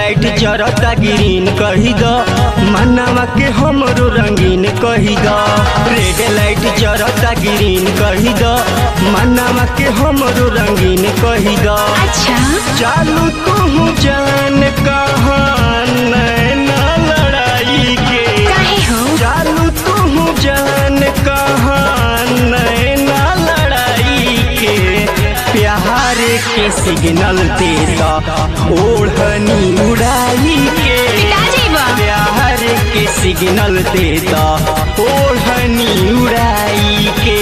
Light जरता green कही द, मनवा के हमरो रंगीन कही द। रेड लाइट जरता ग्रीन कही द, मनवा के हमरो रंगीन कही द। अच्छा चालू तू जान कहाँ नैना लड़ाई के, काहे हो? चालू तू जान कहाँ नैना लड़ाई के। प्यार के सिग्नल देता ओढ़नी उड़ाई के, पिताजी बा प्यार के सिग्नल देता ओढ़नी उड़ाई के।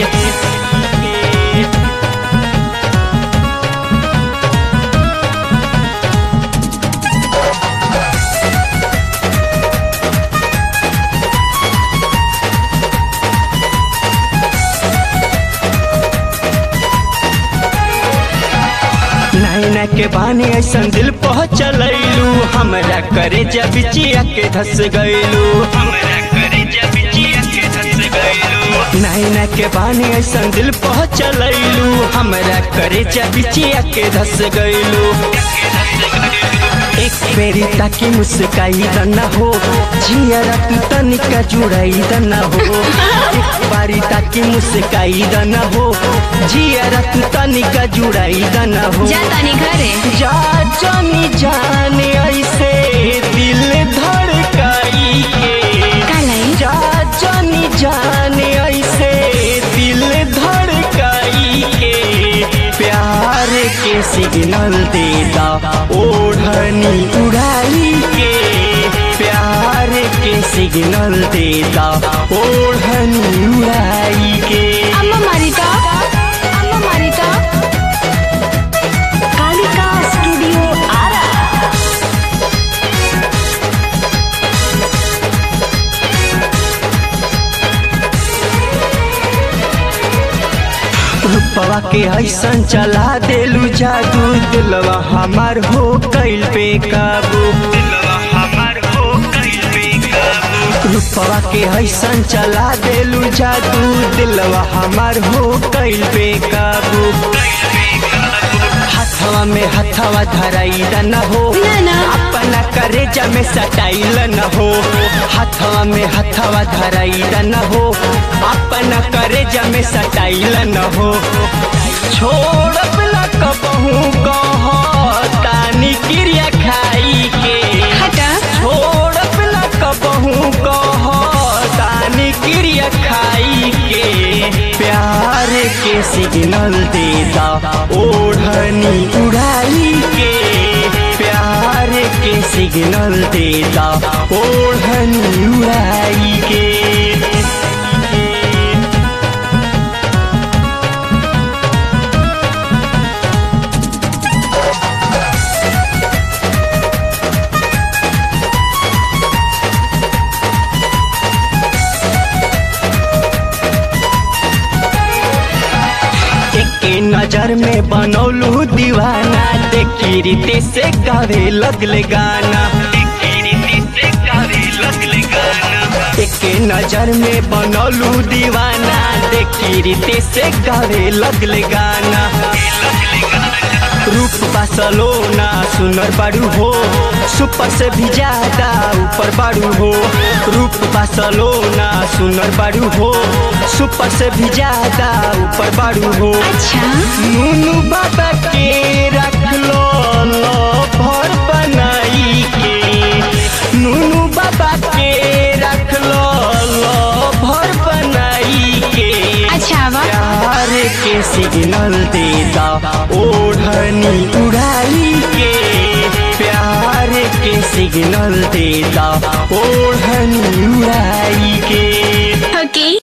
नैना के बानी ऐसा दिल पहुँचलू, हमरा करे जब चिया के धस गईलू। नैना के बानी ऐसा दिल पहुँचलू, हमरा करे जब चिया के धस गईलू। एक बेरी ताकि मुस्काई दना हो, जियरा तू तनिका जुड़ाई दना हो। एक बारी ताकि मुस्काई दना हो, जियरा तू तनिका जुड़ाई दना हो। जा तनी घरे जा जानी जाने ऐसे दिल धड़काई के, कालाई जा जानी जाने ऐसे दिल धड़काई के। प्यार के सिग्नल देता ओढ़नी उड़ाई के, प्यार के सिग्नल देता ओढ़नी उड़ाई के। अम्मा मारी तो, अम्मा मारी तो। कालिका स्टूडियो आरा। रूपवा के ऐसन चला देलू जादू, दिलवा हमार हो गइल बेकाबू। रूपवा के ऐसन चला देलू जादू, दिलवा हमार हो गइल बेकाबू। हथवा में हथवा धराई न हो, ना अपना करेजा में सटाइल न हो। हथवा में हथवा धराई न हो, अपना करेजा में सटाइल न हो। छोड़ब न कबहू कहतानी क्रिया खाई के, हटा छोड़ब न कबहू कहतानी क्रिया खाई के। प्यार के सिग्नल देता ओढ़नी उड़ाई के, प्यार के सिग्नल देता ओढ़नी उड़ाई के। नजर में बनौलू दीवाना, देखी रीते से गावे लगले गाना। एक नजर में बनौलू दीवाना, देखी रीते से गावे लगले गाना। रूप बासलोना सुनर बाड़ू हो, सुपर से भी ज्यादा ऊपर बाड़ू हो। रूप बासलोना सुनर बाड़ू हो, सुपर से भी ज्यादा ऊपर बाड़ू हो। अच्छा नूनू बाबा के रख लो भर बनाई के, नूनू बाबा के रख लो भर बनाई के। अच्छा वाह प्यार के सिग्नल देता ओढ़नी उड़ाई के, प्यार के सिग्नल देता ओढ़नी उड़ाई के। ओके